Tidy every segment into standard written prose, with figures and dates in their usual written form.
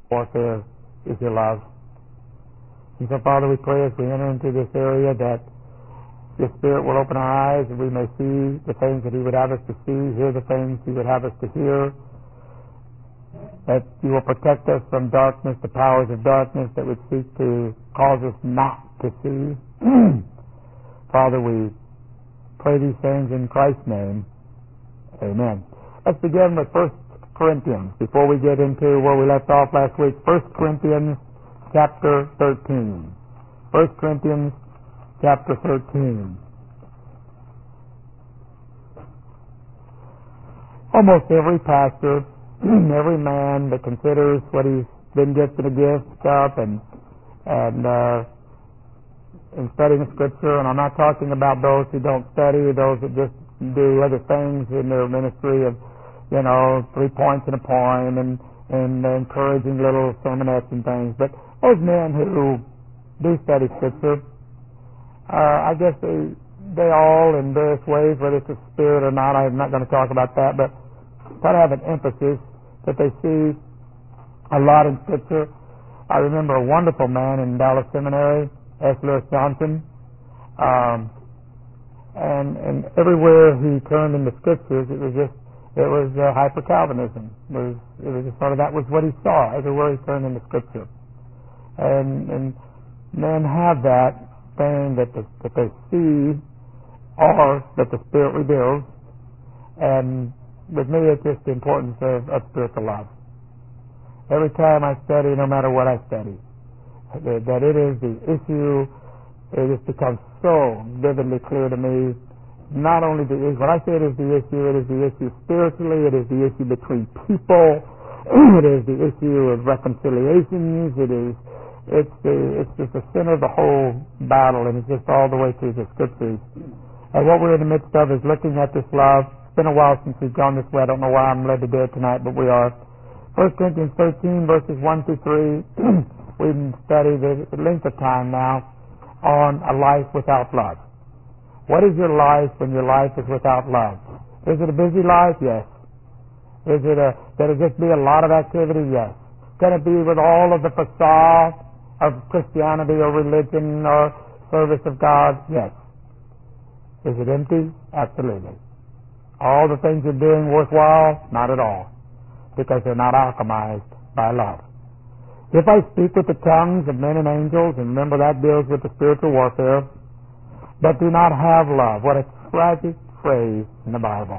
warfare is your love. And so, Father, we pray as we enter into this area that your Spirit will open our eyes and we may see the things that He would have us to see, hear the things He would have us to hear, that You will protect us from darkness, the powers of darkness that would seek to cause us not to see. Father, we pray these things in Christ's name. Amen. Let's begin with 1 Corinthians before we get into where we left off last week. 1 Corinthians chapter 13. 1 Corinthians chapter 13. Almost every pastor, every man that considers what he's been gifted a gift of and in studying Scripture, and I'm not talking about those who don't study, those that just do other things in their ministry of, 3 points in a poem and encouraging little sermonettes and things. But those men who do study Scripture, I guess they all, in various ways, whether it's a spirit or not, I'm not going to talk about that, but try to have an emphasis that they see a lot in Scripture. I remember a wonderful man in Dallas Seminary, S. Lewis Johnson, and everywhere he turned in the Scriptures, it was hyper-Calvinism. It was just sort of, that was what he saw everywhere he turned in the Scripture. And men have that thing that they see or that the Spirit reveals, and with me it's just the importance of spiritual love. Every time I study, no matter what I study, that it is the issue, it has become so vividly clear to me. Not only when I say it is the issue spiritually, it is the issue between people, it is the issue of reconciliations, it's just the center of the whole battle, and it's just all the way through the Scriptures. And what we're in the midst of is looking at this love. It's been a while since we've gone this way. I don't know why I'm led to do it tonight, but we are. 1 Corinthians 13, verses 1 through 3. We've studied the length of time now on a life without love. What is your life when your life is without love? Is it a busy life? Yes. Can it just be a lot of activity? Yes. Can it be with all of the facade of Christianity or religion or service of God? Yes. Is it empty? Absolutely. All the things you're doing worthwhile? Not at all. Because they're not alchemized by love. If I speak with the tongues of men and angels, and remember that deals with the spiritual warfare, but do not have love. What a tragic phrase in the Bible.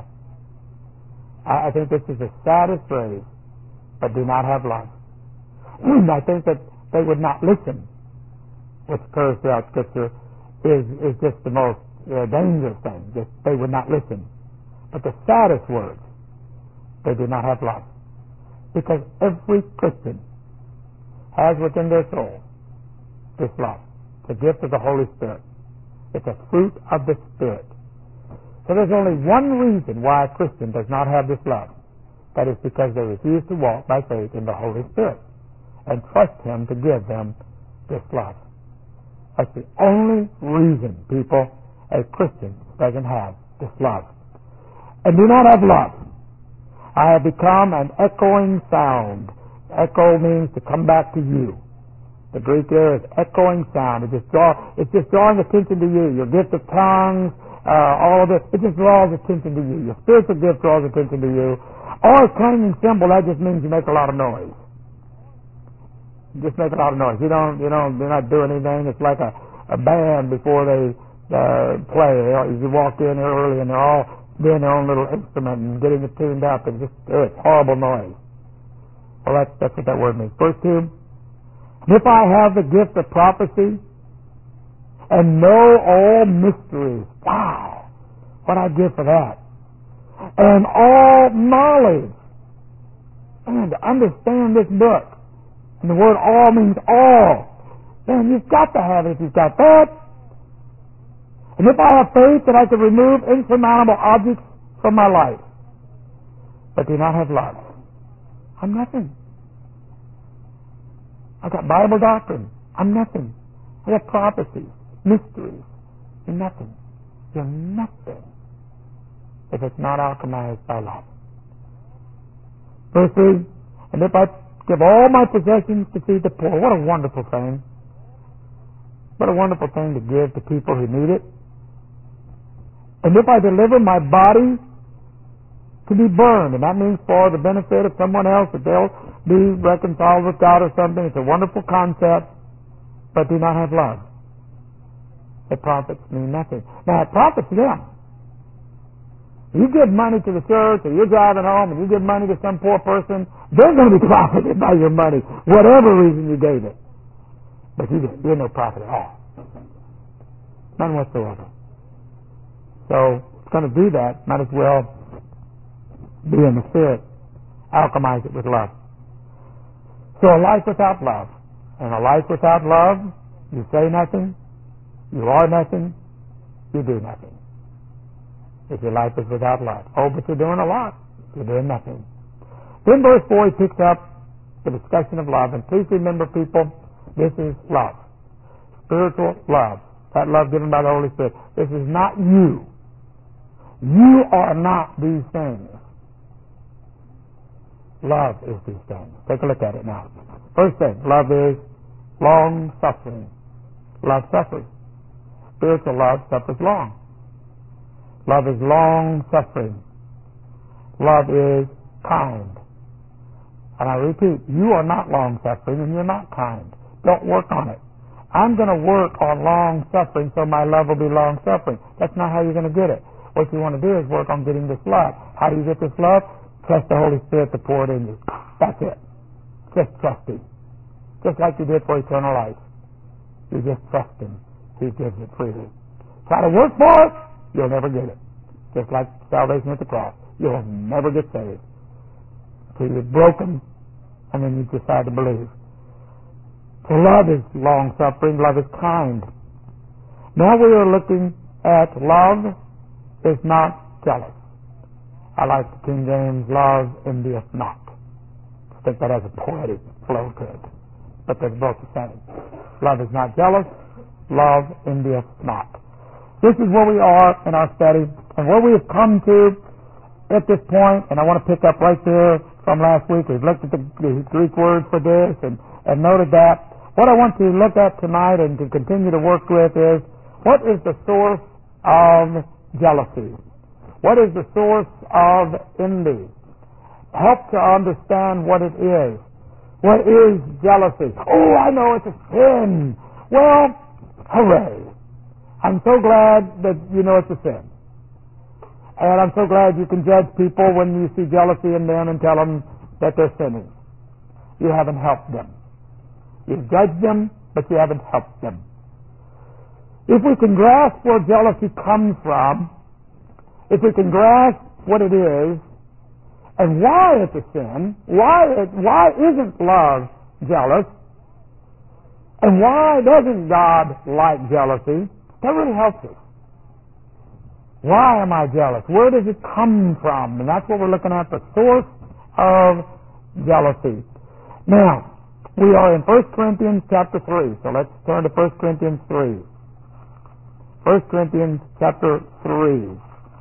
I think this is the saddest phrase, but do not have love. I think that they would not listen, which occurs throughout Scripture, is just the most dangerous thing. Just they would not listen. But the saddest words, they do not have love. Because every Christian has within their soul this love, the gift of the Holy Spirit. It's a fruit of the Spirit. So there's only one reason why a Christian does not have this love. That is because they refuse to walk by faith in the Holy Spirit and trust Him to give them this love. That's the only reason, people, a Christian doesn't have this love. And do not have love. I have become an echoing sound. Echo means to come back to you. The Greek there is echoing sound. It's just drawing attention to you. Your gift of tongues, all of it just draws attention to you. Your spiritual gift draws attention to you. Or a clanging cymbal, that just means you make a lot of noise. You just make a lot of noise. You're not doing anything. It's like a band before they play. You walk in early and they're all doing their own little instrument and getting it tuned up, and just it's horrible noise. Well, that's what that word means. Verse 2. If I have the gift of prophecy and know all mysteries, wow, what I give for that, and all knowledge, and to understand this book, and the word all means all, then you've got to have it if you've got that. And if I have faith that I can remove insurmountable objects from my life, but do not have love, I'm nothing. I got Bible doctrine. I'm nothing. I got prophecies, mysteries. You're nothing. You're nothing if it's not alchemized by love. Verse 3, and if I give all my possessions to feed the poor. What a wonderful thing. What a wonderful thing to give to people who need it. And if I deliver my body to be burned, and that means for the benefit of someone else, that they'll be reconciled with God or something, it's a wonderful concept, but do not have love. It profits me nothing. Now, it profits them. You give money to the church, or you're driving home and you give money to some poor person, they're going to be profited by your money, whatever reason you gave it. But you're no profit at all. None whatsoever. So, if it's going to do that, might as well be in the Spirit. Alchemize it with love. So a life without love. And a life without love, you say nothing, you are nothing, you do nothing. If your life is without love. Oh, but you're doing a lot. You're doing nothing. Then verse 4, he picks up the discussion of love. And please remember, people, this is love. Spiritual love. That love given by the Holy Spirit. This is not you. You are not these things. Love is these things. Take a look at it now. First thing, love is long-suffering. Love suffers. Spiritual love suffers long. Love is long-suffering. Love is kind. And I repeat, you are not long-suffering and you're not kind. Don't work on it. I'm going to work on long-suffering so my love will be long-suffering. That's not how you're going to get it. What you want to do is work on getting this love. How do you get this love? Trust the Holy Spirit to pour it in you. That's it. Just trust Him. Just like you did for eternal life. You just trust Him. He gives it freely. Try to work for it, you'll never get it. Just like salvation at the cross. You'll never get saved. So you're broken, and then you decide to believe. So love is long-suffering. Love is kind. Now we are looking at love is not jealous. I like the King James, love envieth not. I think that has a poetic flow to it. But they're both the same. Love is not jealous. Love envieth not. This is where we are in our study, and where we have come to at this point, and I want to pick up right there from last week. We've looked at the Greek word for this and noted that. What I want to look at tonight and to continue to work with is, what is the source of jealousy? What is the source of envy? Help to understand what it is. What is jealousy? Oh, I know it's a sin. Well, hooray. I'm so glad that you know it's a sin. And I'm so glad you can judge people when you see jealousy in them and tell them that they're sinning. You haven't helped them. You've judged them, but you haven't helped them. If we can grasp where jealousy comes from, if we can grasp what it is, and why it's a sin, why isn't love jealous, and why doesn't God like jealousy, that really helps us. Why am I jealous? Where does it come from? And that's what we're looking at, the source of jealousy. Now, we are in 1 Corinthians chapter 3, so let's turn to 1 Corinthians 3. 1 Corinthians chapter 3.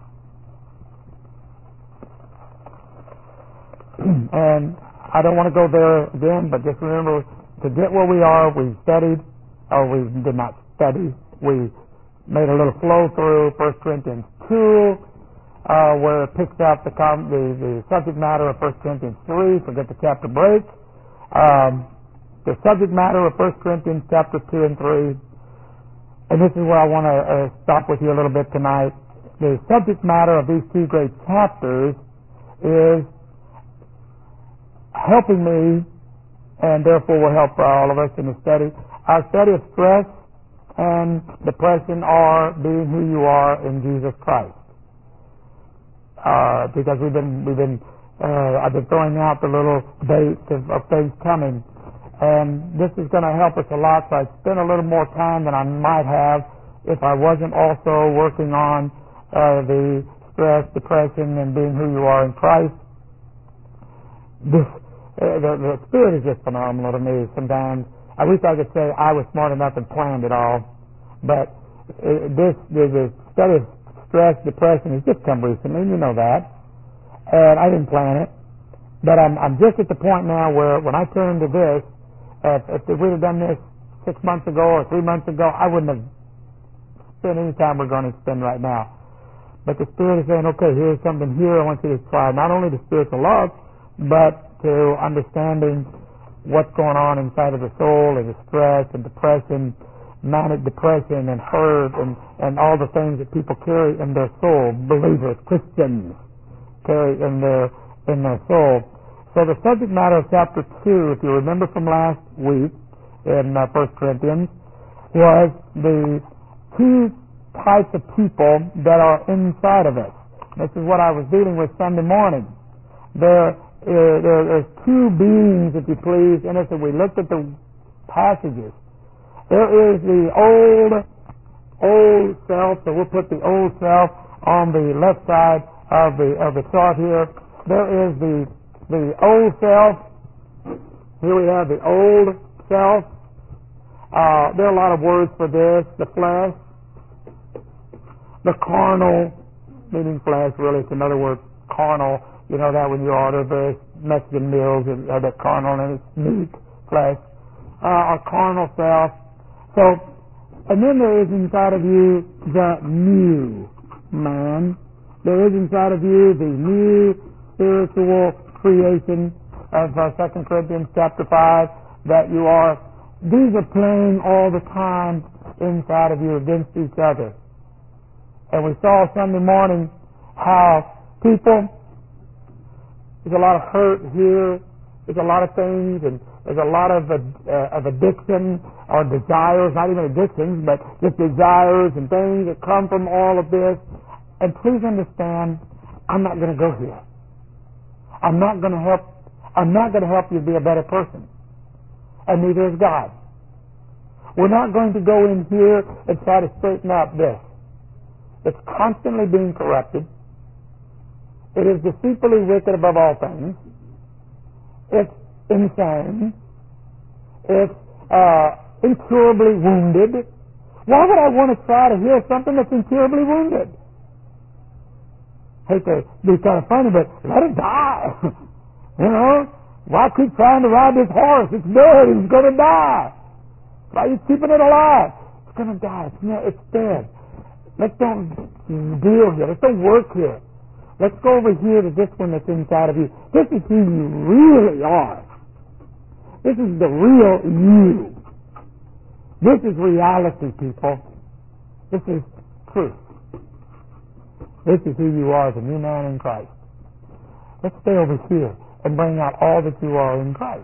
And I don't want to go there again, but just remember, to get where we are, we studied, or we did not study, we made a little flow through 1 Corinthians 2, where it picks up the subject matter of 1 Corinthians 3, forget the chapter break. The subject matter of 1 Corinthians chapter 2 and 3, and this is where I want to stop with you a little bit tonight. The subject matter of these two great chapters is helping me, and therefore will help all of us in the study. Our study of stress and depression are being who you are in Jesus Christ. Because I've been throwing out the little dates of things coming, and this is going to help us a lot. So I spent a little more time than I might have if I wasn't also working on the stress, depression, and being who you are in Christ. The Spirit is just phenomenal to me. Sometimes I wish I could say I was smart enough and planned it all, but the study of stress, depression has just come recently, and you know that. And I didn't plan it. But I'm just at the point now where when I turn to this, if we'd have done this 6 months ago or 3 months ago, I wouldn't have spent any time we're going to spend right now. But the Spirit is saying, okay, here's something here I want you to try, not only the spiritual love, but to understanding what's going on inside of the soul and the stress and depression, manic depression and hurt and all the things that people carry in their soul, believers, Christians carry in their soul. So the subject matter of chapter 2, if you remember from last week in 1 Corinthians, was the two types of people that are inside of us. This is what I was dealing with Sunday morning. There's two beings, if you please, in us. If we looked at the passages, there is the old self. So we'll put the old self on the left side of the chart here. There is the old self. Here we have the old self. There are a lot of words for this. The flesh. The carnal, meaning flesh, really, it's another word, carnal. You know that when you order the Mexican meals, it has that carnal and it's meat, flesh. Our carnal self. So, and then there is inside of you the new man. There is inside of you the new spiritual creation of 2 Corinthians chapter 5 that you are. These are playing all the time inside of you against each other. And we saw Sunday morning how people, there's a lot of hurt here, there's a lot of things, and there's a lot of addiction or desires, not even addictions, but just desires and things that come from all of this. And please understand, I'm not going to go here. I'm not going to help you be a better person. And neither is God. We're not going to go in here and try to straighten out this. It's constantly being corrupted. It is deceitfully wicked above all things. It's insane. It's incurably wounded. Why would I want to try to heal something that's incurably wounded? Hate to be kind of funny, but let it die. You know? Why keep trying to ride this horse? It's dead. It's going to die. Why are you keeping it alive? It's going to die. It's dead. Let's don't deal here. Let's don't work here. Let's go over here to this one that's inside of you. This is who you really are. This is the real you. This is reality, people. This is truth. This is who you are as a new man in Christ. Let's stay over here and bring out all that you are in Christ.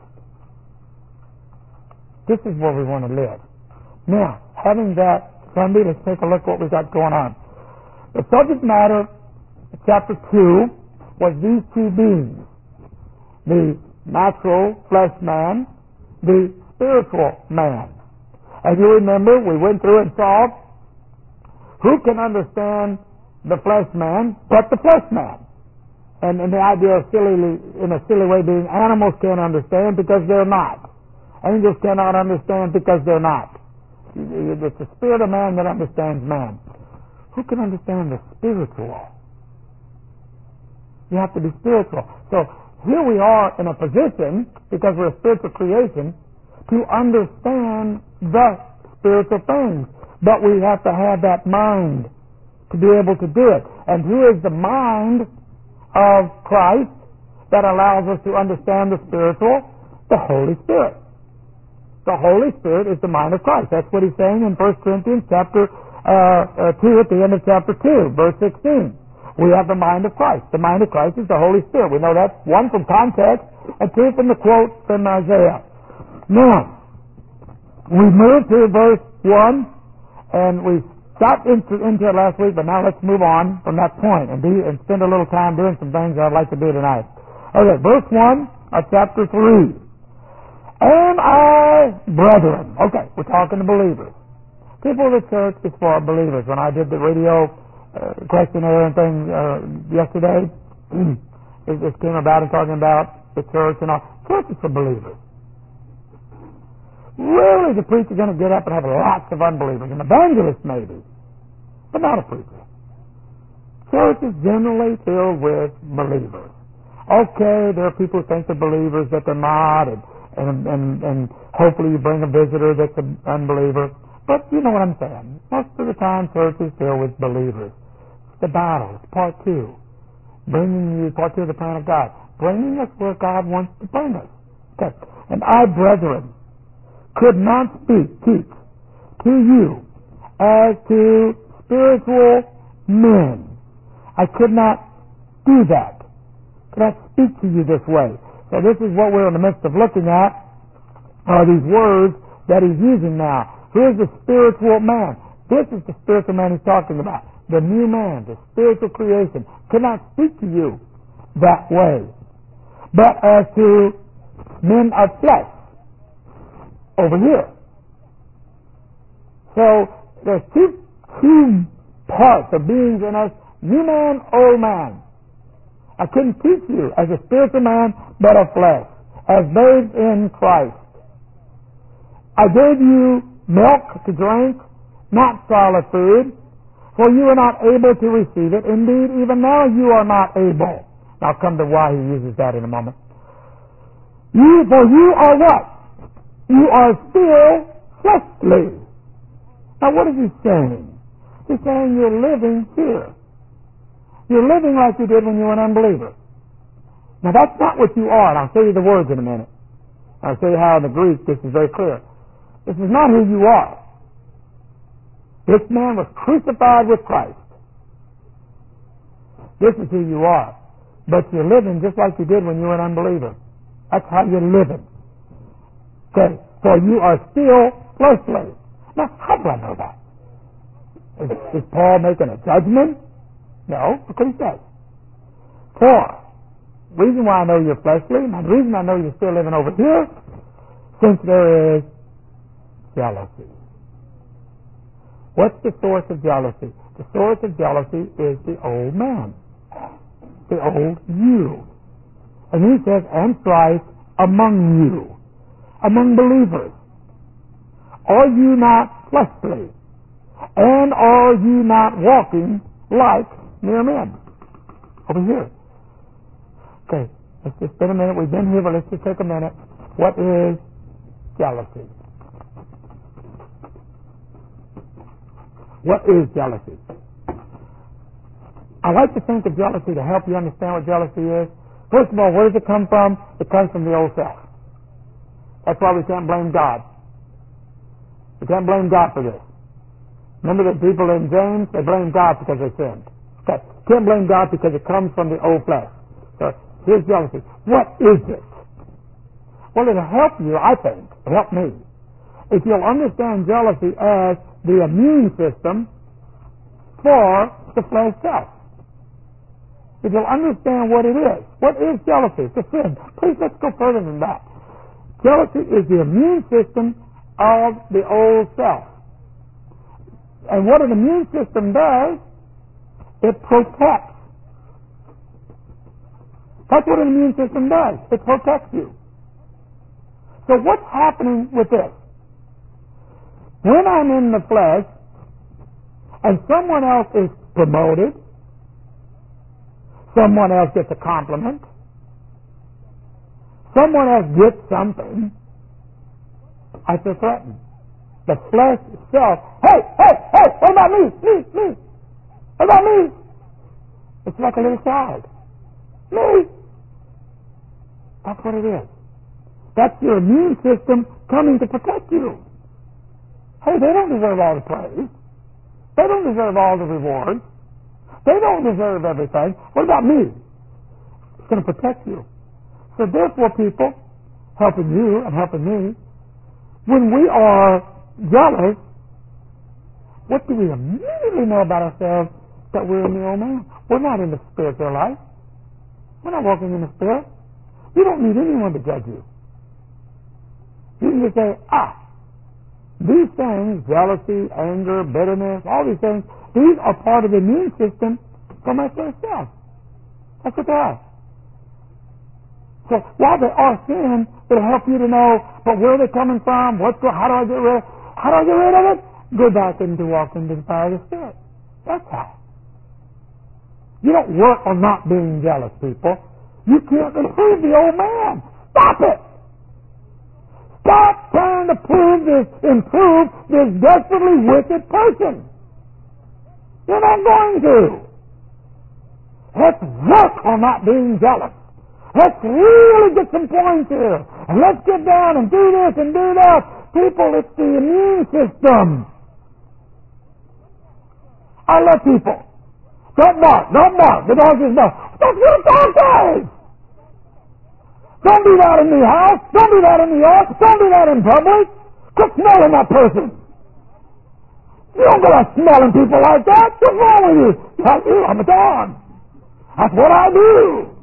This is where we want to live. Now, having that Sunday, let's take a look what we've got going on. The subject matter, chapter 2, was these two beings. The natural flesh man, the spiritual man. As you remember, we went through and saw who can understand the flesh man but the flesh man. And the idea of in a silly way being animals can't understand because they're not. Angels cannot understand because they're not. It's the spirit of man that understands man. Who can understand the spiritual? You have to be spiritual. So here we are in a position, because we're a spiritual creation, to understand the spiritual things. But we have to have that mind to be able to do it. And here is the mind of Christ that allows us to understand the spiritual, the Holy Spirit. The Holy Spirit is the mind of Christ. That's what he's saying in 1 Corinthians chapter 2 at the end of chapter 2, verse 16. We have the mind of Christ. The mind of Christ is the Holy Spirit. We know that, one, from context, and two, from the quote from Isaiah. Now, we moved to verse 1, and we stopped into it last week, but now let's move on from that point and spend a little time doing some things I'd like to do tonight. Okay, verse 1 of chapter 3. Am I brethren? Okay, we're talking to believers. People of the church is for believers. When I did the radio questionnaire and things yesterday, it came about and talking about the church and all. Church is for believers. Rarely is a preacher going to get up and have lots of unbelievers. An evangelist maybe, but not a preacher. Church is generally filled with believers. Okay, there are people who think they're believers that they're not, and hopefully you bring a visitor that's an unbeliever. But you know what I'm saying. Most of the time, church is filled with believers. It's the battle. It's part two. Part two of the plan of God. Bringing us where God wants to bring us. Okay. And I, brethren, could not teach to you as to spiritual men. I could not do that. Could not speak to you this way. So this is what we're in the midst of looking at, are these words that he's using now. Here's the spiritual man. This is the spiritual man he's talking about. The new man, the spiritual creation. Could not speak to you that way. But as to men of flesh, over here. So there's two parts of beings in us, new man, old man. I couldn't teach you as a spiritual man, but of flesh, as babes in Christ. I gave you milk to drink, not solid food, for you are not able to receive it. Indeed, even now you are not able. I'll come to why he uses that in a moment. For you are what? You are still fleshly. Now what is he saying? He's saying you're living here. You're living like you did when you were an unbeliever. Now that's not what you are, and I'll show you the words in a minute. I'll show you how in the Greek this is very clear. This is not who you are. This man was crucified with Christ. This is who you are. But you're living just like you did when you were an unbeliever. That's how you're living. Okay, for you are still fleshly. Now, how do I know that? Is Paul making a judgment? No, look what he says. For, reason why I know you're fleshly, and the reason I know you're still living over here, since there is jealousy. What's the source of jealousy? The source of jealousy is the old man. The old you. And he says, and strife among you, among believers. Are you not fleshly? And are you not walking like mere men? Over here. Okay, let's just spend a minute. We've been here, but let's just take a minute. What is jealousy? What is jealousy? I like to think of jealousy to help you understand what jealousy is. First of all, where does it come from? It comes from the old self. That's why we can't blame God. We can't blame God for this. Remember the people in James? They blame God because they sinned. Okay. Can't blame God because it comes from the old flesh. So here's jealousy. What is it? Well, it'll help you, I think. It'll help me. If you'll understand jealousy as the immune system for the flesh self. If you'll understand what it is. What is jealousy? It's a sin. Please, let's go further than that. Jealousy is the immune system of the old self. And what an immune system does, it protects. That's what an immune system does. It protects you. So what's happening with this? When I'm in the flesh and someone else is promoted, someone else gets a compliment, someone else gets something, I feel threatened. The flesh itself, hey, what about me? What about me? It's like a little child. Me. That's what it is. That's your immune system coming to protect you. Hey, they don't deserve all the praise. They don't deserve all the rewards. They don't deserve everything. What about me? It's going to protect you. So therefore, people, helping you and helping me, when we are jealous, what do we immediately know about ourselves? That we're in the old man. We're not in the spiritual life. We're not walking in the spirit. You don't need anyone to judge you. You can just say, these things, jealousy, anger, bitterness, all these things, these are part of the immune system for my first self. That's what they are. So while they are sin, it'll help you to know, but where are they coming from? How do I get rid of it? Go back and to walk into the power of the Spirit. That's how. You don't work on not being jealous, people. You can't improve the old man. Stop it. Stop trying to improve this desperately wicked person. You're not going to. Let's work on not being jealous. Let's really get some points here. And let's get down and do this and do that. People, it's the immune system. I love people. Don't bark. Don't bark. The dog is bark. That's what a dog does. Don't do that in the house. Don't do that in the yard. Don't do that in public. Quit smelling that person. You don't go out smelling people like that. What's wrong with you? Tell you, I'm a dog. That's what I do.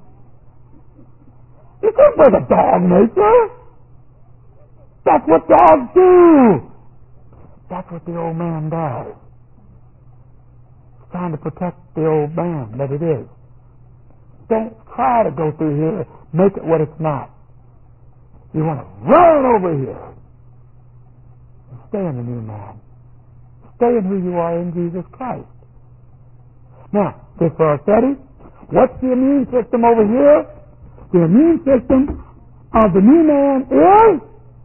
You can't break a dog nature. That's what dogs do. That's what the old man does. He's trying to protect the old man that it is. Don't try to go through here, make it what it's not. You want to run over here. Stay in the new man. Stay in who you are in Jesus Christ. Now, just for our study, what's the immune system over here? The immune system of the new man is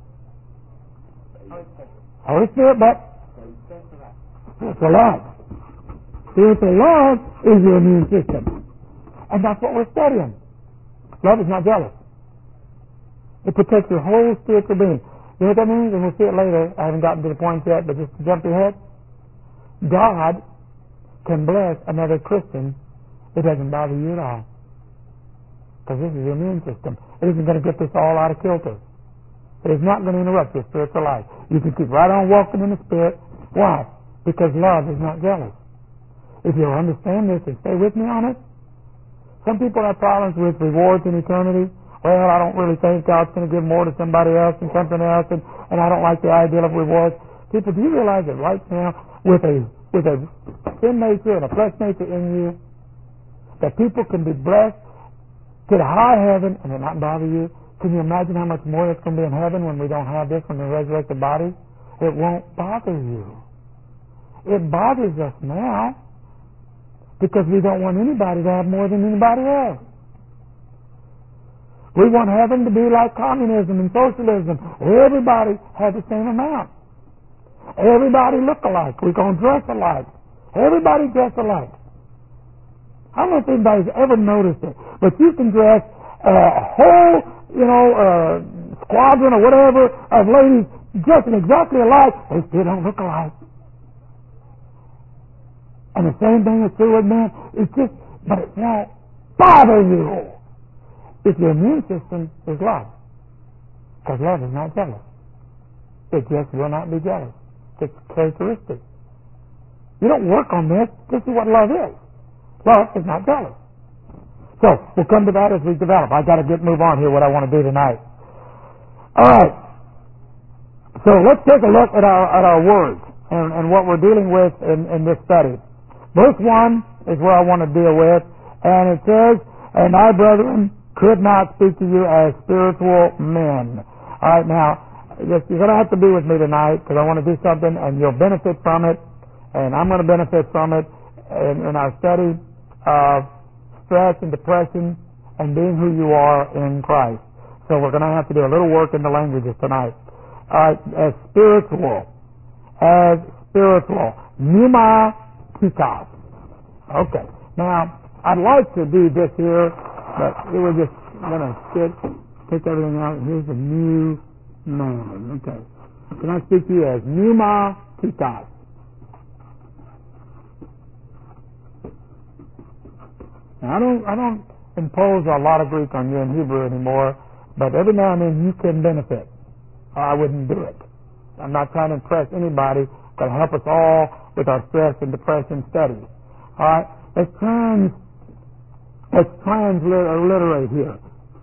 Holy Spirit, but spiritual love. Spiritual love is your immune system. And that's what we're studying. Love is not jealous. It protects your whole spiritual being. You know what that means? And we'll see it later. I haven't gotten to the point yet, but just to jump ahead. God can bless another Christian. It doesn't bother you at all. Because this is your immune system. It isn't going to get this all out of kilter. It is not going to interrupt your spiritual life. You can keep right on walking in the Spirit. Why? Because love is not jealous. If you'll understand this and stay with me on it. Some people have problems with rewards in eternity. Well, I don't really think God's going to give more to somebody else and something else, and I don't like the idea of rewards. People, do you realize that right now, with a sin nature and a flesh nature in you, that people can be blessed, get a high heaven, and it not bother you? Can you imagine how much more that's going to be in heaven when we don't have this, when we resurrect the body? It won't bother you. It bothers us now because we don't want anybody to have more than anybody else. We want heaven to be like communism and socialism. Everybody has the same amount. Everybody look alike. We're going to dress alike. Everybody dress alike. I don't know if anybody's ever noticed it, but you can dress a whole, squadron or whatever of ladies dressing exactly alike. They still don't look alike. And the same thing is true with men. It's just, but it won't bother you if your immune system is love. Because love is not jealous. It just will not be jealous. It's characteristic. You don't work on this. This is what love is. Love is not jealous. So, we'll come to that as we develop. I've got to move on here, what I want to do tonight. All right. So, let's take a look at our words and what we're dealing with in this study. Verse 1 is where I want to deal with, and it says, "And I, brethren, could not speak to you as spiritual men." All right, now, you're going to have to be with me tonight because I want to do something, and you'll benefit from it, and I'm going to benefit from it in our study of stress and depression and being who you are in Christ. So we're going to have to do a little work in the languages tonight. All right, as spiritual, pneumatikos. Okay, now I'd like to do this here, but we're just going to take everything out. Here's a new man. Okay, can I speak to you as pneumatikos? Now, I don't impose a lot of Greek on you in Hebrew anymore, but every now and then you can benefit. I wouldn't do it. I'm not trying to impress anybody, but help us all with our stress and depression studies. All right, let's transliterate here.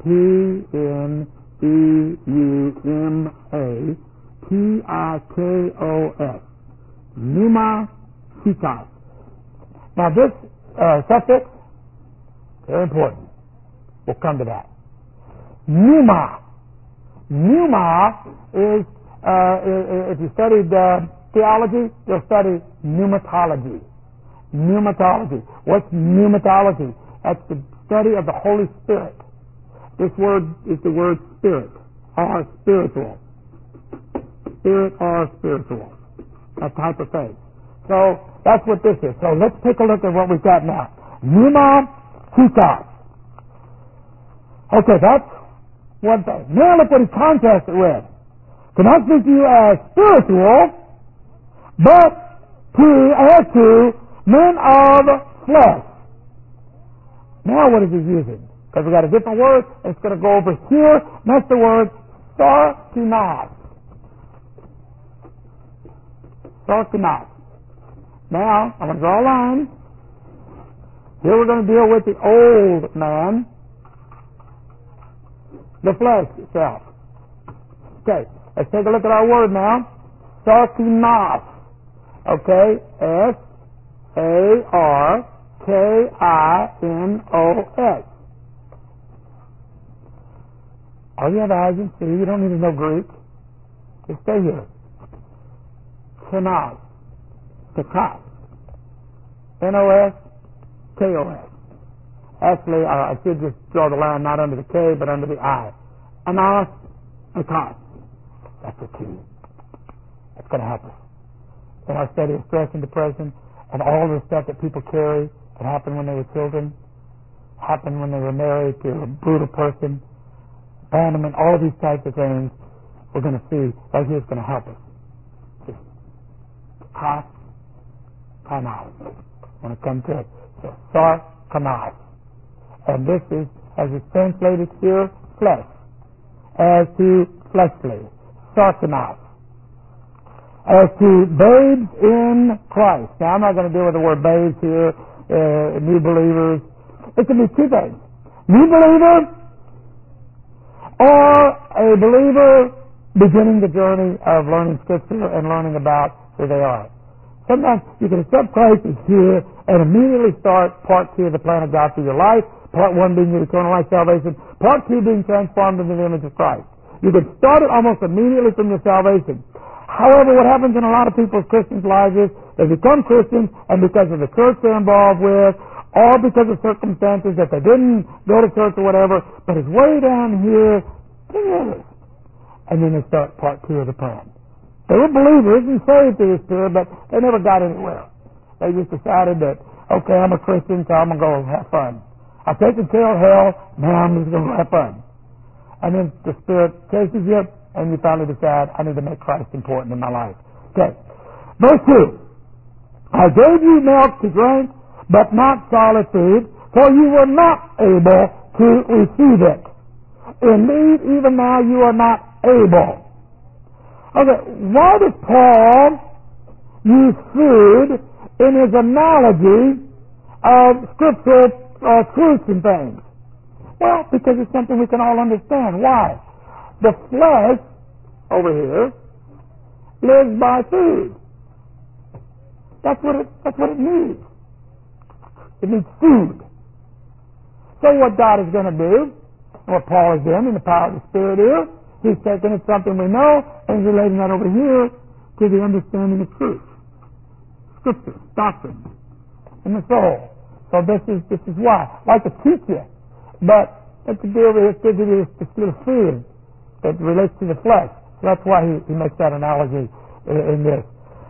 Pneumatikos. Pneumatikos. Now this suffix, very important. We'll come to that. Pneuma. Pneuma is, if you studied theology, you'll study pneumatology. Pneumatology. What's pneumatology? That's the study of the Holy Spirit. This word is the word spirit, or spiritual. Spirit or spiritual. That type of faith. So that's what this is. So let's take a look at what we've got now. Pneuma Kyrios. Okay, that's one thing. Now look what he contrasts it with. Can I speak to you as spiritual, but as to men of flesh? Now what is he using? Because we got a different word. It's going to go over here. And that's the word sarkinos. Sarkinos. Now, I'm going to draw a line. Here we're going to deal with the old man, the flesh itself. Okay, let's take a look at our word now. Sarkinos. Okay, S-A-R-K-I-N-O-S. All you have eyes and see, you don't need to know Greek. Just stay here. Kenos. Tekos. N-O-S. K-O-S. Actually, I should just draw the line not under the K, but under the I. Anos. Tekos. That's the key. That's going to help us. In our study of stress and depression, and all the stuff that people carry that happened when they were children, happened when they were married to a brutal person, abandonment, all of these types of things, we're going to see right here is going to help us. Kanos. When it comes to it. So, sarkinos. And this is, as it's translated here, flesh. As to fleshly. Sarkinos. As to babes in Christ. Now, I'm not going to deal with the word babes here, new believers. It can be two things. New believer or a believer beginning the journey of learning Scripture and learning about who they are. Sometimes you can accept Christ as here and immediately start part 2 of the plan of God for your life, part 1 being your eternal life salvation, part 2 being transformed into the image of Christ. You can start it almost immediately from your salvation. However, what happens in a lot of people's Christians' lives is they become Christians, and because of the church they're involved with, or because of circumstances that they didn't go to church or whatever, but it's way down here, and then they start part 2 of the plan. They were believers and saved through the Spirit, but they never got anywhere. They just decided that, okay, I'm a Christian, so I'm going to go have fun. I've taken care of hell, now I'm just going to go have fun. And then the Spirit chases you, and you finally decide, I need to make Christ important in my life. Okay. Verse 2. I gave you milk to drink, but not solid food, for you were not able to receive it. Indeed, even now you are not able. Okay, why does Paul use food in his analogy of scriptural truths and things? Well, because it's something we can all understand. Why? The flesh, over here, lives by food. That's what it needs. It needs food. So what God is going to do, what Paul is doing in the power of the Spirit is, he's taking it something we know and he's relating that over here to the understanding of truth. Scripture, doctrine, in the soul. So this is why. I like to teach you, but let's deal with this little food that relates to the flesh. So that's why he makes that analogy in this.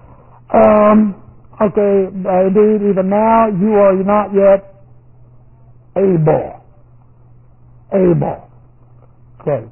Okay, indeed, even now you are not yet able. Okay.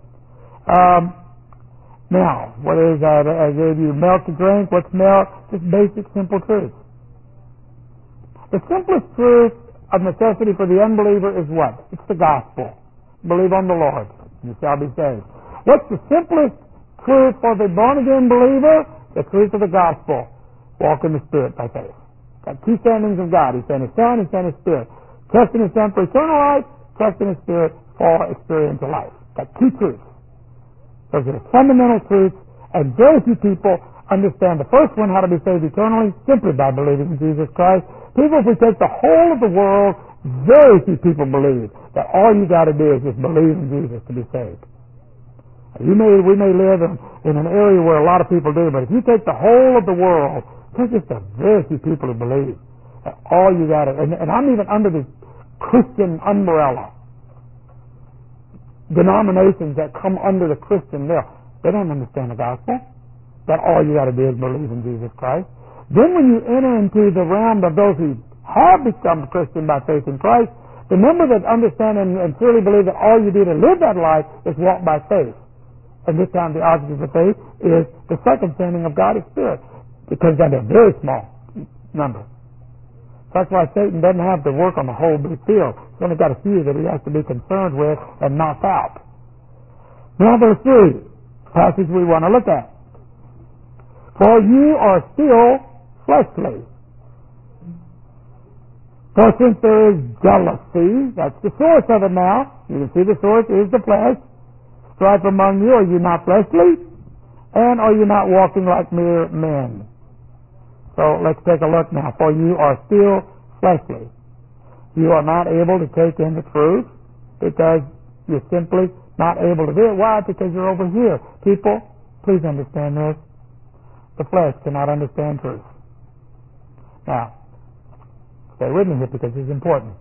Now, what is that? I gave you milk to drink. What's milk? Just basic, simple truth. The simplest truth of necessity for the unbeliever is what? It's the gospel. Believe on the Lord, and you shall be saved. What's the simplest truth for the born-again believer? The truth of the gospel. Walk in the Spirit by faith. Got two standings of God. He sent His Son, He sent His Spirit. Trust in His Son for eternal life, trust in His Spirit for experiential life. Got two truths. Those are the fundamental truths, and very few people understand the first one, how to be saved eternally, simply by believing in Jesus Christ. People, if we take the whole of the world, very few people believe that all you got to do is just believe in Jesus to be saved. We may live in an area where a lot of people do, but if you take the whole of the world, there's just a very few people who believe that all you got to, and I'm even under the Christian umbrella. denominations that come under the Christian veil, they don't understand the gospel, that all you got to do is believe in Jesus Christ. Then when you enter into the realm of those who have become Christian by faith in Christ, remember that understand and truly believe that all you do to live that life is walk by faith. And this time the object of faith is the circumstanding of God's Spirit, because that's a very small number. That's why Satan doesn't have to work on the whole big field. He's only got a few that he has to be concerned with and knock out. Now verse 3, passage we want to look at. For you are still fleshly. For since there is jealousy, that's the source of it now. You can see the source is the flesh. Strife among you, are you not fleshly? And are you not walking like mere men? So let's take a look now. For you are still fleshly. You are not able to take in the truth because you're simply not able to do it. Why? Because you're over here. People, please understand this. The flesh cannot understand truth. Now, stay with me here because this is important.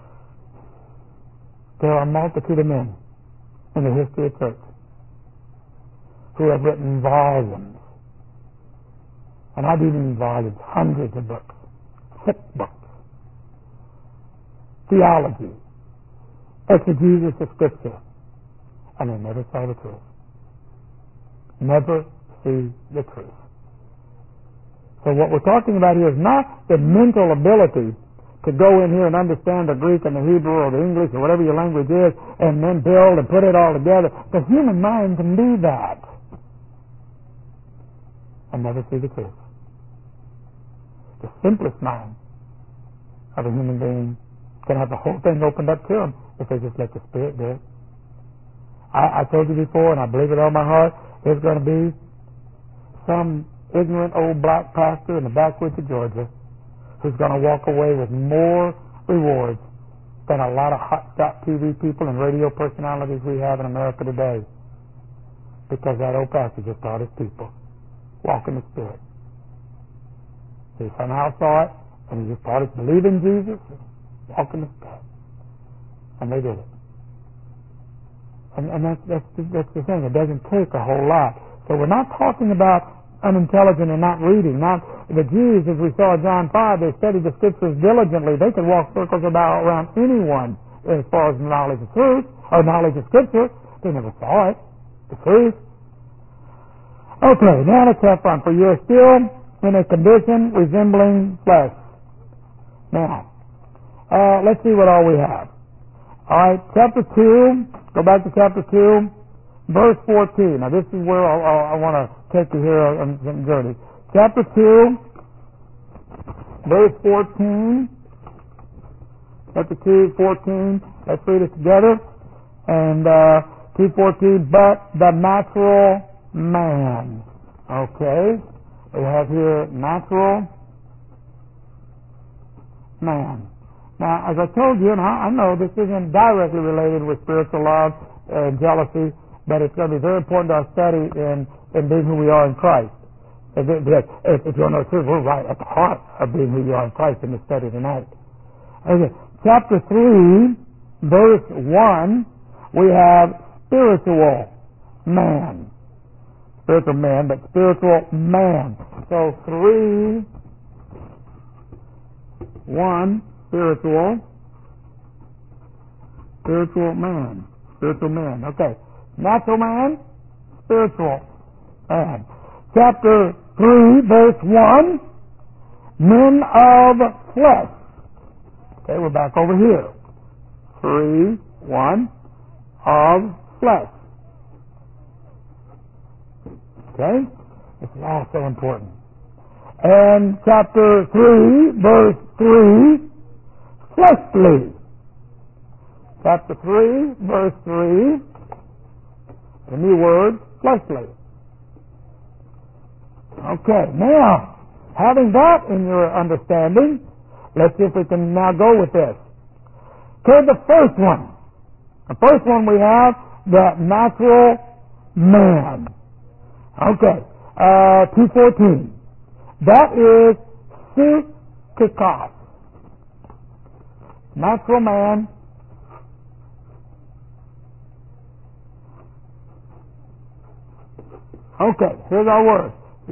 There are a multitude of men in the history of church who have written volumes. And I do mean volumes, hundreds of books, thick books, theology, exegesis of Scripture, and they never saw the truth. Never see the truth. So what we're talking about here is not the mental ability to go in here and understand the Greek and the Hebrew or the English or whatever your language is and then build and put it all together. The human mind can do that and never see the truth. The simplest mind of a human being can have the whole thing opened up to them if they just let the Spirit do it. I told you before, and I believe it all my heart, there's going to be some ignorant old black pastor in the backwoods of Georgia who's going to walk away with more rewards than a lot of hot-shot TV people and radio personalities we have in America today, because that old pastor just taught his people walk in the Spirit. He somehow saw it, and he just taught us believe in Jesus, walk in the Spirit, and they did it. And that's the thing. It doesn't take a whole lot. So we're not talking about unintelligent and not reading. Not the Jews, as we saw in John 5, they studied the Scriptures diligently. They could walk circles around anyone as far as knowledge of truth or knowledge of Scripture. They never saw it, the truth. Okay, now let's have fun. For you are still in a condition resembling flesh. Now, let's see what all we have. All right, chapter 2, go back to chapter 2, verse 14. Now, this is where I want to take you here on some journey. Chapter 2, verse 14. Chapter 2, 14. Let's read it together. And 2:14, but the natural man. Okay. We have here natural man. Now, as I told you, and I know this isn't directly related with spiritual love and jealousy, but it's going to be very important to our study in being who we are in Christ. If you want to know the truth, we're right at the heart of being who you are in Christ in the study tonight. Okay. Chapter 3, verse 1, we have spiritual man. Spiritual man, but spiritual man. So 3, 1, spiritual man. Spiritual man. Okay. Natural man, spiritual man. Chapter 3, verse 1, men of flesh. Okay, we're back over here. 3, 1, of flesh. Okay? This is also important. And chapter 3, verse 3, fleshly. Chapter 3, verse 3, the new word, fleshly. Okay, now, having that in your understanding, let's see if we can now go with this. Okay, the first one. The first one we have, the natural man. Okay, 2:14. That is psychikos. Natural man, Okay, here's our word.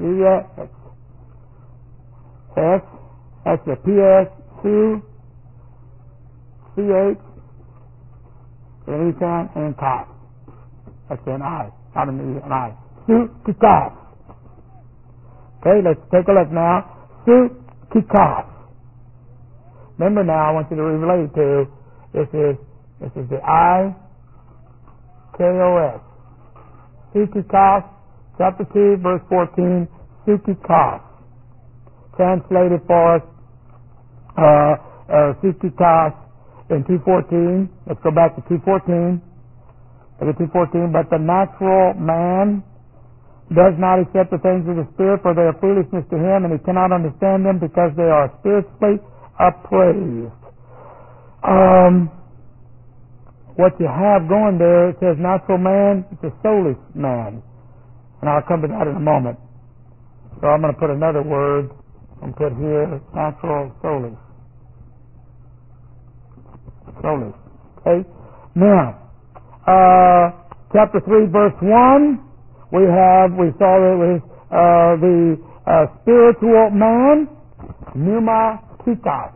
S, that's the PS, Su, CH, anytime, and Kos. That's an I, not an E, an I. Su, Kikos. Okay, let's take a look now. Su, Kikos. Remember now, I want you to relate to, this is the I-K-O-S. Su, Kikos, chapter 2, verse 14, Su, Kikos. Translated for us, Su, Kikos, in 2:14. Let's go back to 2:14. Look at 2:14. But the natural man does not accept the things of the Spirit, for they are foolishness to him, and he cannot understand them because they are spiritually appraised. What you have going there, it says natural man, it's a soulish man. And I'll come to that in a moment. So I'm going to put another word and put here natural soulish. Soulish. Okay? Now, chapter 3, verse 1, we saw that it was the spiritual man, pneumatikos.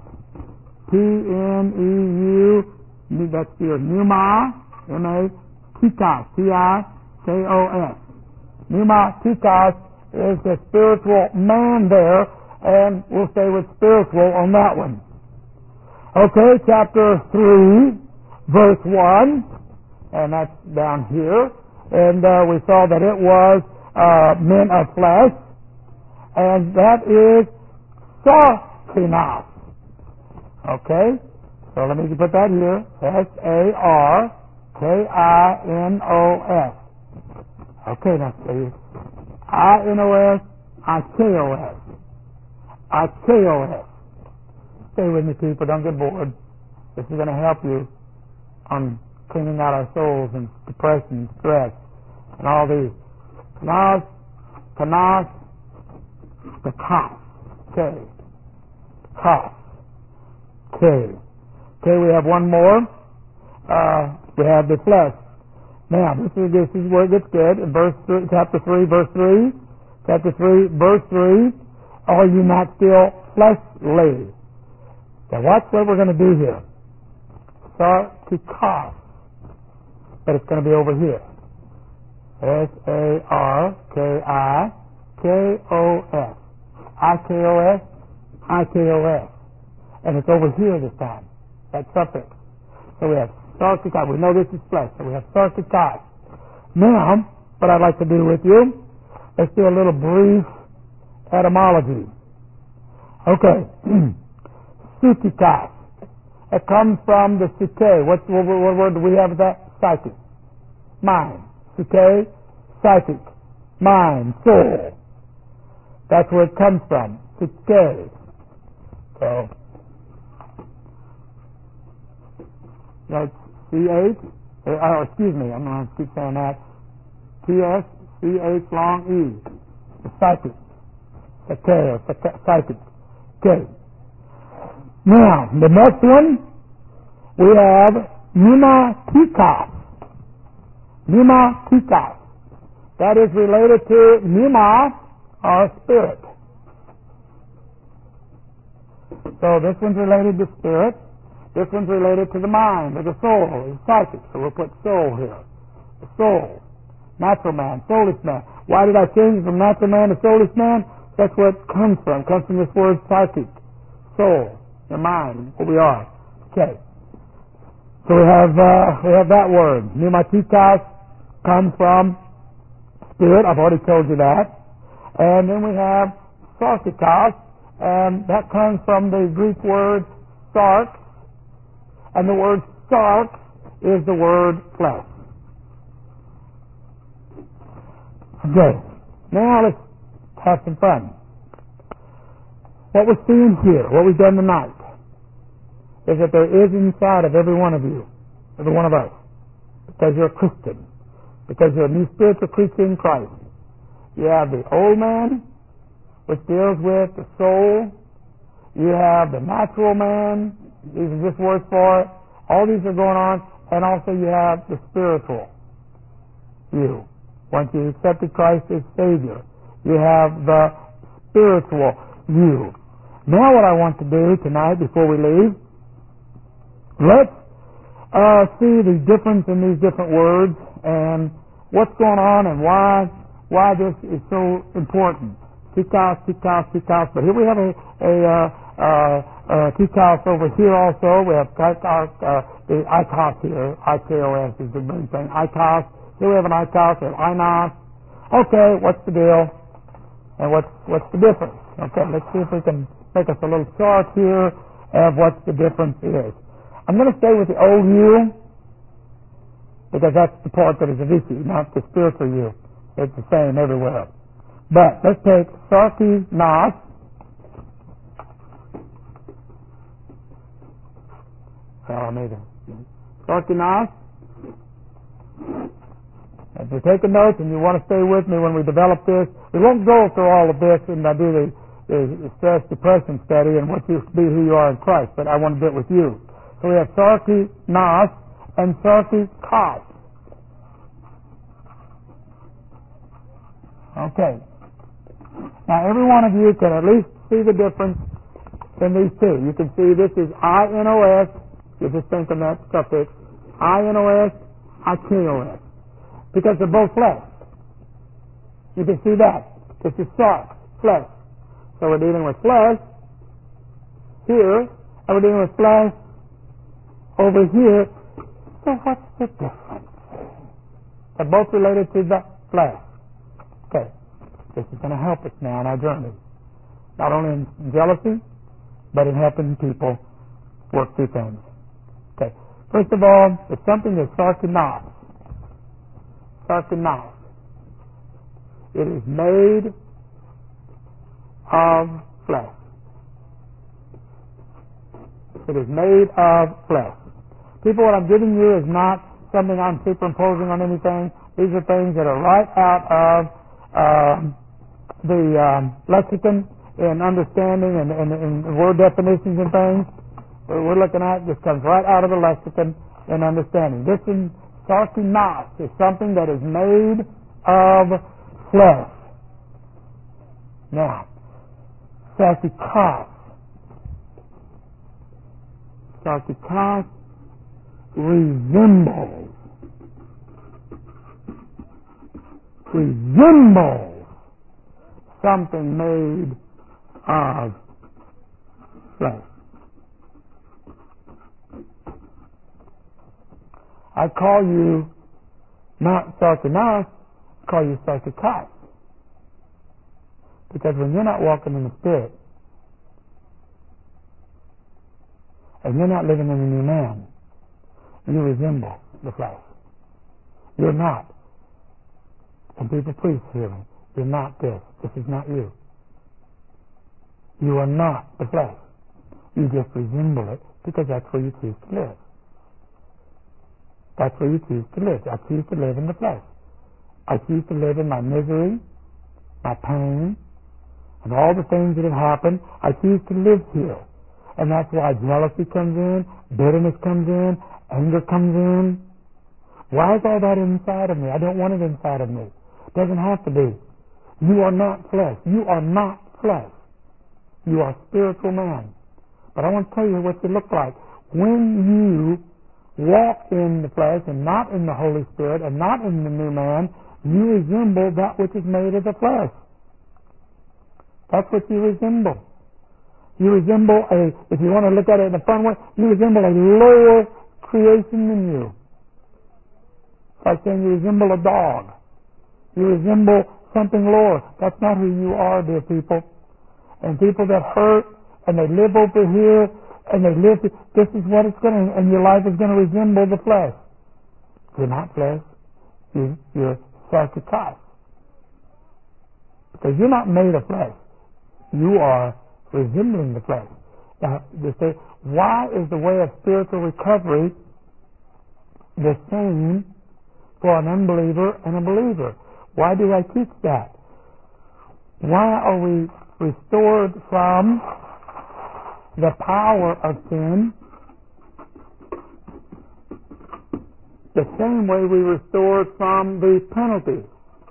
P-N-E-U, that's your pneuma, M-A-tikos, T-I-K-O-S. Pneumatikos is the spiritual man there, and we'll stay with spiritual on that one. Okay, chapter 3, verse 1, and that's down here, and we saw that it was men of flesh, and that is sarkinos. Okay, so let me put that here, S-A-R-K-I-N-O-S. Okay, now see, I-N-O-S, I-K-O-S. I-K-O-S. Stay with me, people. Don't get bored. This is going to help you on cleaning out our souls and depression, stress, and all these. Kanos, the Kos. Okay. Kos. Okay. Okay, we have one more. We have the flesh. Now, this is where it gets good. In chapter 3, verse 3. Chapter 3, verse 3. Are you not still fleshly? Now watch what we're going to do here. Sarkikos. But it's going to be over here. S-A-R-K-I-K-O-S. I-K-O-S. I-K-O-S. And it's over here this time. That suffix. So we have sarkikos. We know this is flesh. So we have sarkikos. Now, what I'd like to do with you, let's do a little brief etymology. Okay. Psychikos. It comes from the psyche. What word do we have with that? Psychic. Mind. Psyche, psychic. Mind, soul. That's where it comes from. Psyche. So, that's C-H. Excuse me, I'm going to keep saying that. T-S-C-H long E. The psychic. Psyche, psychic. Okay. Now, the next one, we have pneumatikos. Pneumatikos. That is related to pneuma, or spirit. So this one's related to spirit. This one's related to the mind, or the soul, or the psychic. So we'll put soul here. The soul. Natural man, soulish man. Why did I change from natural man to soulish man? That's where it comes from. It comes from this word psychic. Soul. Your mind, what we are. Okay. So we have that word. Pneumatikos comes from spirit. I've already told you that. And then we have sarkikos, and that comes from the Greek word sarx, and the word sarx is the word flesh. Okay. Now let's have some fun. What we're seeing here, what we've done tonight, is that there is inside of every one of you, every one of us, because you're a Christian, because you're a new spiritual creature in Christ. You have the old man, which deals with the soul. You have the natural man, these are just words for it. All these are going on, and also you have the spiritual you. Once you accepted Christ as Savior, you have the spiritual you. Now what I want to do tonight before we leave, let's see the difference in these different words and what's going on and why this is so important. Tikos. But here we have a tikos over here also. We have the ikos here. IKOS is the main thing. Ikos. Here we have an ikos and inos. Okay, what's the deal? And what's the difference? Okay, let's see if we can make us a little chart here of what the difference is. I'm going to stay with the old you because that's the part that is of issue, not the spiritual you. It's the same everywhere. But let's take sarkinos. Sarkinos. If you're taking notes and you want to stay with me when we develop this, we won't go through all of this and I do the stress depression study and what you be who you are in Christ, but I want to do it with you. So we have sarkinos and sarkikos. Okay. Now every one of you can at least see the difference in these two. You can see this is I-N-O-S. You just think of that suffix. I-N-O-S, I-K-O-S. Because they're both flesh. You can see that. This is sark, flesh. So we're dealing with flesh here, and we're dealing with flesh over here. So what's the difference? They're both related to the flesh. Okay. This is going to help us now in our journey. Not only in jealousy, but in helping people work through things. Okay. First of all, it's something that's sarkinos. Sarkinos. It is made of flesh. It is made of flesh. People, what I'm giving you is not something I'm superimposing on anything. These are things that are right out of the lexicon and understanding and word definitions and things. What we're looking at just comes right out of the lexicon and understanding. This in sarkinos is something that is made of flesh. Now, sarkikos. Sarkikos resembles something made of flesh. I call you not sarkinos, I call you sarkikos. Because when you're not walking in the Spirit, and you're not living in the new man, you resemble the flesh. You're not. And people, please hear me. You're not this. This is not you. You are not the flesh. You just resemble it because that's where you choose to live. That's where you choose to live. I choose to live in the flesh. I choose to live in my misery, my pain, and all the things that have happened. I choose to live here. And that's why jealousy comes in, bitterness comes in, anger comes in. Why is all that inside of me? I don't want it inside of me. It doesn't have to be. You are not flesh. You are not flesh. You are spiritual man. But I want to tell you what you look like. When you walk in the flesh and not in the Holy Spirit and not in the new man, you resemble that which is made of the flesh. That's what you resemble. You resemble if you want to look at it in a fun way, you resemble a lower creation than you. It's like saying you resemble a dog. You resemble something lower. That's not who you are, dear people. And people that hurt and they live over here and they live, this is what it's going to, and your life is going to resemble the flesh. You're not flesh. You're sarkikos. Because you're not made of flesh. You are resembling the flesh. Now, you say, why is the way of spiritual recovery the same for an unbeliever and a believer? Why do I teach that? Why are we restored from the power of sin the same way we restored from the penalty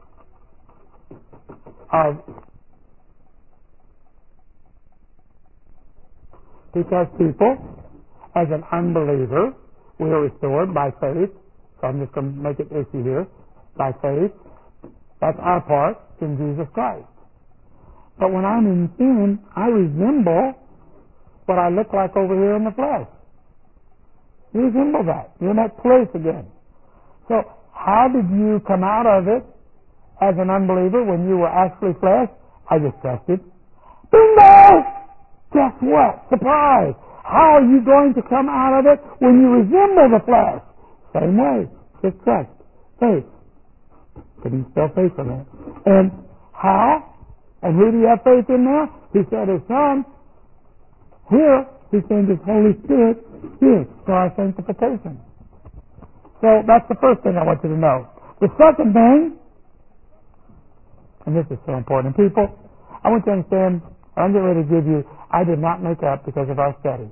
because people, as an unbeliever, we are restored by faith. So I'm just going to make it issue here. By faith. That's our part in Jesus Christ. But when I'm in sin, I resemble what I look like over here in the flesh. You resemble that. You're in that place again. So how did you come out of it as an unbeliever when you were actually flesh? I just trusted. Bingo! Guess what? Surprise! How are you going to come out of it when you resemble the flesh? Same way. Just trust. Faith. But you spell faith on that. And how? And who do you have faith in now? He said His Son. Here, He sends His Holy Spirit here for our sanctification. So that's the first thing I want you to know. The second thing, and this is so important, people, I want you to understand, I'm getting ready to give you, I did not make up because of our study.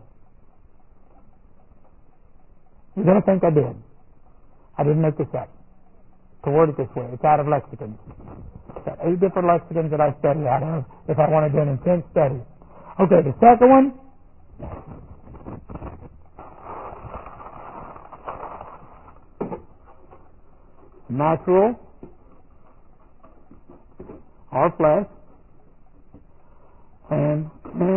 You're going to think I did. I didn't make this up. To word it this way, it's out of lexicons. I've got 8 different lexicons that I study out of if I want to do an intense study. Okay, the second one, natural or flesh, and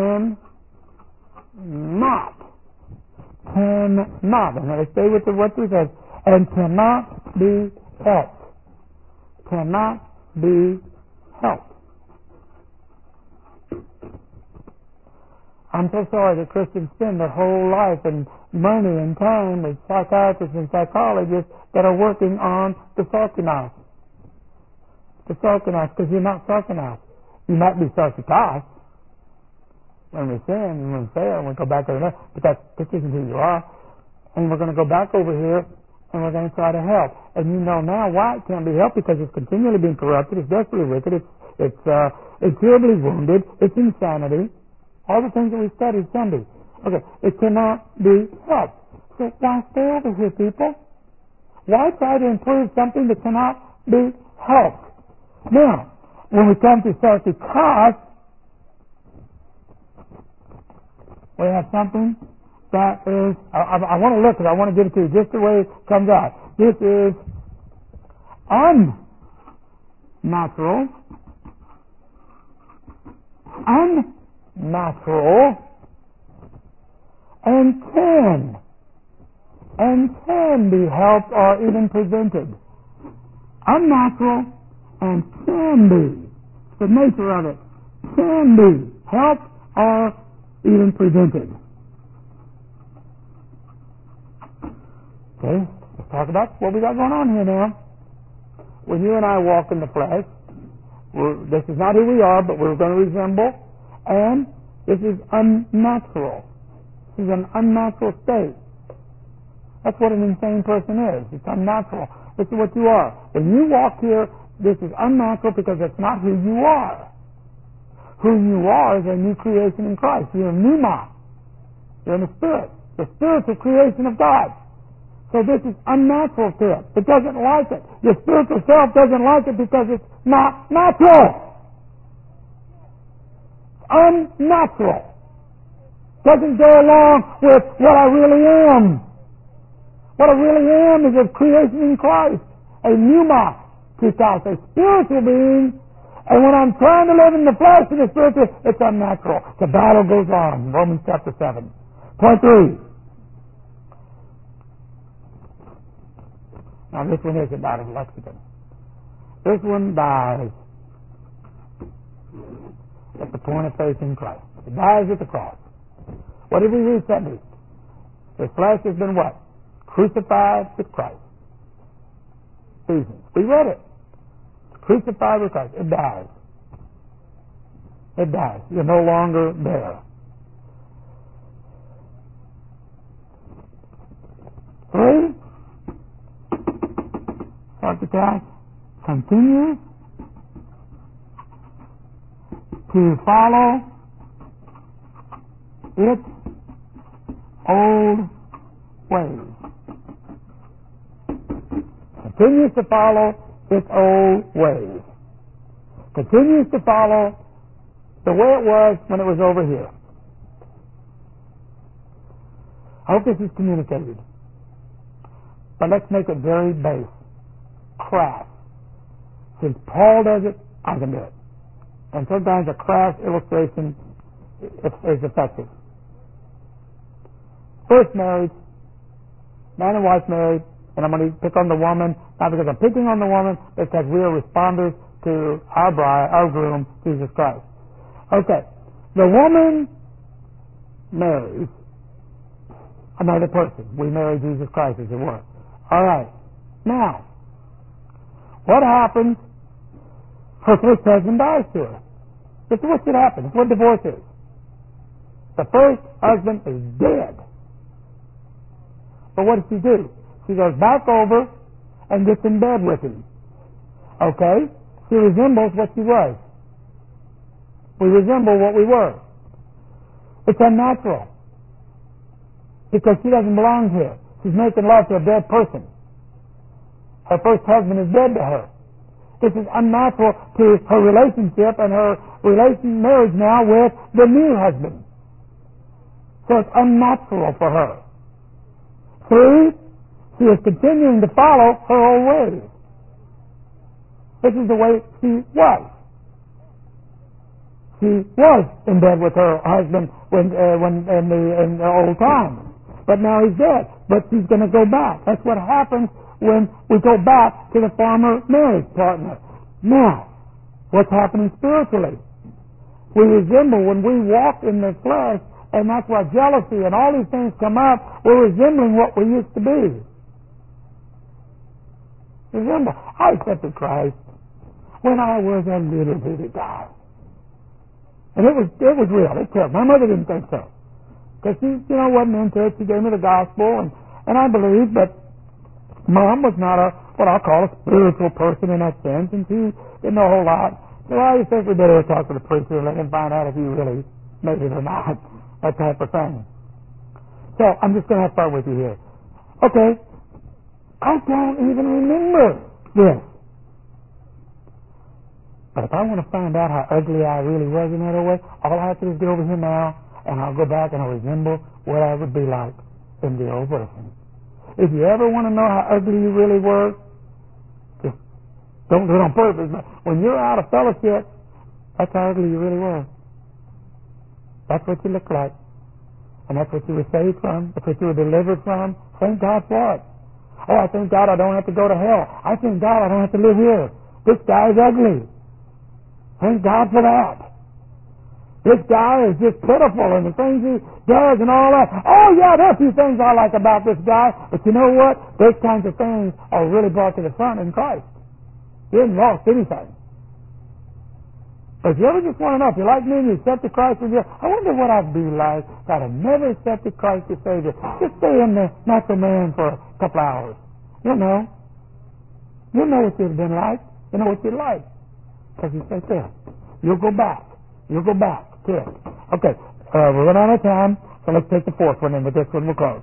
cannot, and I stay with what we said, and cannot be helped. Cannot be helped. I'm so sorry that Christians spend their whole life and money and time with psychiatrists and psychologists that are working on the sarcasm. The sarcasm, because you're not sarcasm. You might be sarcastic when we sin, when we fail, and we go back over there, but this isn't who you are. And we're going to go back over here, and we're going to try to help. And you know now why it can't be helped, because it's continually being corrupted, it's desperately wicked, it's incurably wounded, it's insanity. All the things that we studied Sunday. Okay, it cannot be helped. So why stay over here, people? Why try to improve something that cannot be helped? Now, when we come to sarcasm, we have something that is, I want to look at it, I want to give it to you just the way it comes out. This is unnatural, and can be helped or even prevented. Unnatural and can be, the nature of it, can be helped or even prevented. Okay, let's talk about what we got going on here now. When you and I walk in the flesh, this is not who we are, but we're going to resemble, and this is unnatural. This is an unnatural state. That's what an insane person is. It's unnatural. This is what you are. When you walk here, this is unnatural because it's not who you are. Who you are is a new creation in Christ. You're a pneuma. You're in the Spirit. The spiritual creation of God. So this is unnatural to it. It doesn't like it. Your spiritual self doesn't like it because it's not natural. Unnatural. Doesn't go along with what I really am. What I really am is a creation in Christ. A pneuma, a spiritual being. And when I'm trying to live in the flesh and the spiritual, it's unnatural. The battle goes on. Romans chapter 7. Point 3. Now this one isn't out of lexicon. This one dies at the point of faith in Christ. It dies at the cross. What did we read Sunday? The flesh has been what? Crucified with Christ. Ephesians. We read it. Crucified with Christ. It dies. It dies. You're no longer there. 3. Sarcasm continues to follow its old ways. Continues to follow its old ways. continues to follow the way it was when it was over here. I hope this is communicated. But let's make it very base, crass. Since Paul does it, I can do it. And sometimes a crass illustration is effective. First marriage, man and wife married, and I'm going to pick on the woman, not because I'm picking on the woman, but because we are responders to our bride, our groom, Jesus Christ. Okay, the woman marries another person. We marry Jesus Christ, as it were. All right. Now, what happens? Her first husband dies to her. This is what should happen. This is what divorce is. The first husband is dead. But what does she do? She goes back over and gets in bed with him. Okay? She resembles what she was. We resemble what we were. It's unnatural. Because she doesn't belong here. She's making love to a dead person. Her first husband is dead to her. This is unnatural to her relationship and her marriage now with the new husband. So it's unnatural for her. 3, she is continuing to follow her old ways. This is the way she was. She was in bed with her husband when in the old times. But now he's dead. But she's going to go back. That's what happens when we go back to the former marriage partner. Now, what's happening spiritually? We resemble when we walk in the flesh, and that's why jealousy and all these things come up. We're resembling what we used to be. Resemble. I accepted Christ when I was a little bitty guy. And it was real. It killed. My mother didn't think so. Because she, wasn't into it. She gave me the gospel, and I believed, but Mom was not what I'll call a spiritual person in that sense, and she didn't know a whole lot. So I think we better talk to the preacher and let him find out if he really made it or not, that type of thing. So I'm just going to have fun with you here. Okay, I don't even remember this. But if I want to find out how ugly I really was in that way, all I have to do is get over here now, and I'll go back and I'll resemble what I would be like in the old version. If you ever want to know how ugly you really were, just don't do it on purpose. But when you're out of fellowship, that's how ugly you really were. That's what you look like. And that's what you were saved from. That's what you were delivered from. Thank God for it. Oh, I thank God I don't have to go to hell. I thank God I don't have to live here. This guy is ugly. Thank God for that. This guy is just pitiful, and the things he does and all that. Oh, yeah, there are a few things I like about this guy, but you know what? Those kinds of things are really brought to the front in Christ. He hasn't lost anything. But if you ever just want to know, if you like me and you accepted Christ as your, I wonder what I'd be like if I'd have never accepted Christ as Savior. Just stay in the natural man for a couple hours. You'll know. You'll know what you'd have been like. You'll know what you'd like. Because he's right there. You'll go back. You'll go back to it. Okay, we're running out of time, so let's take the fourth one, and with this one we'll close.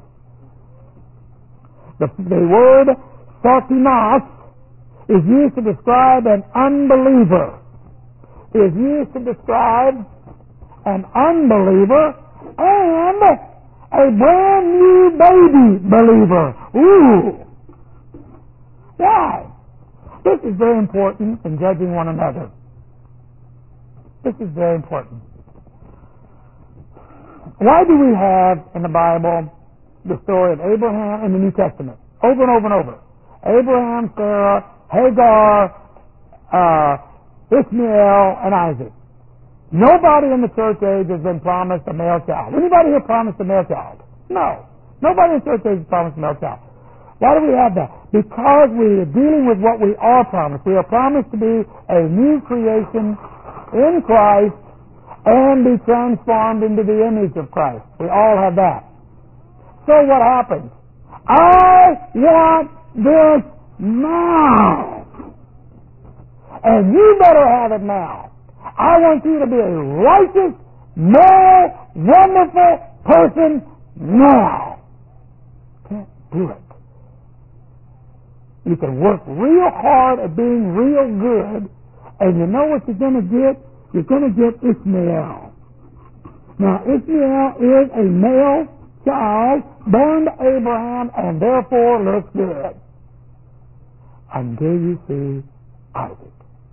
The word sarkinos is used to describe an unbeliever. Is used to describe an unbeliever and a brand new baby believer. Ooh! Why? This is very important in judging one another. This is very important. Why do we have in the Bible the story of Abraham in the New Testament? Over and over and over. Abraham, Sarah, Hagar, Ishmael, and Isaac. Nobody in the church age has been promised a male child. Anybody here promised a male child? No. Nobody in the church age has promised a male child. Why do we have that? Because we are dealing with what we are promised. We are promised to be a new creation in Christ and be transformed into the image of Christ. We all have that. So what happens? I want this now. And you better have it now. I want you to be a righteous, moral, wonderful person now. Can't do it. You can work real hard at being real good And you know what you're going to get? You're going to get Ishmael. Now, Ishmael is a male child born to Abraham and therefore looks good. Until you see Isaac.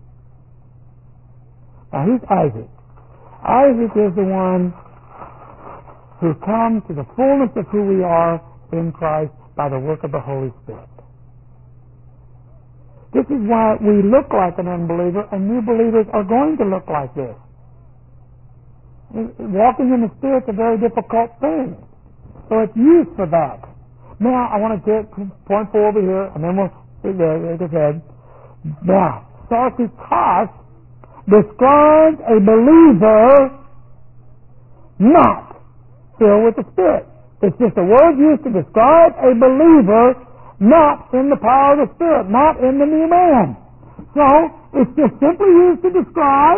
Now, who's Isaac? Isaac is the one who comes to the fullness of who we are in Christ by the work of the Holy Spirit. This is why we look like an unbeliever, and new believers are going to look like this. Walking in the Spirit is a very difficult thing. So it's used for that. Now, I want to get point 4 over here, and then we'll like I said. Now, sarkikos describes a believer not filled with the Spirit. It's just a word used to describe a believer not in the power of the Spirit, not in the new man. So, it's just simply used to describe